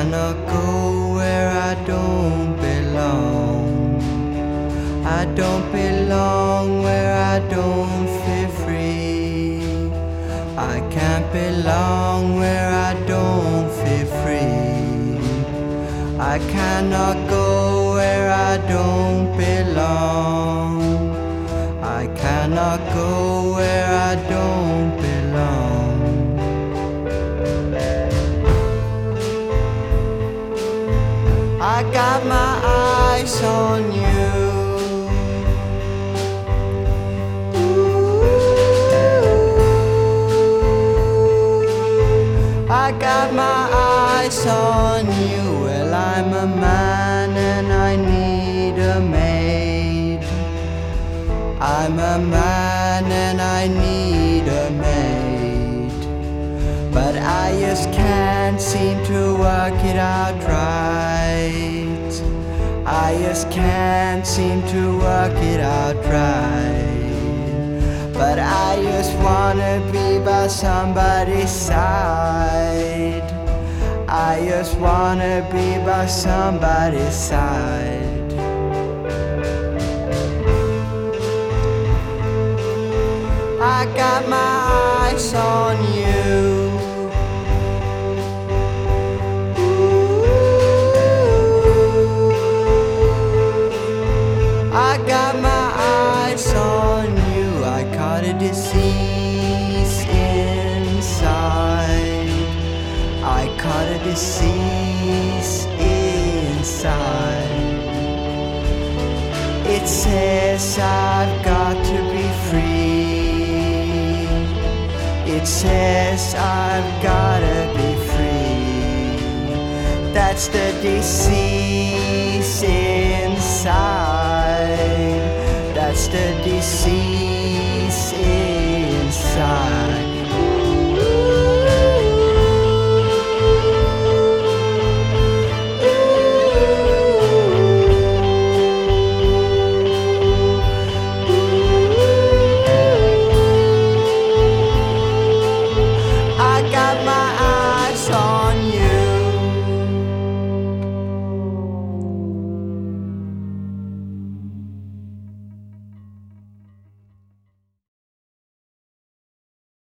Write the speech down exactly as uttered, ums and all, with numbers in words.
cannot go where I don't belong. I don't belong where I don't feel free. I can't belong where I don't feel free. I cannot go where I don't belong. I cannot go where I don't belong. I got my eyes on you. Ooh, I got my eyes on you. Well, I'm a man and I need a maid. I'm a man and I need a maid, but I just can't seem to work it out right. I just can't seem to work it out right. But I just wanna be by somebody's side. I just wanna be by somebody's side. I got my eyes on you. Ooh, I got my eyes on you. I caught a disease inside. I caught a disease inside. It says I've got to be free. It says I've gotta be free. That's the disease inside. That's the disease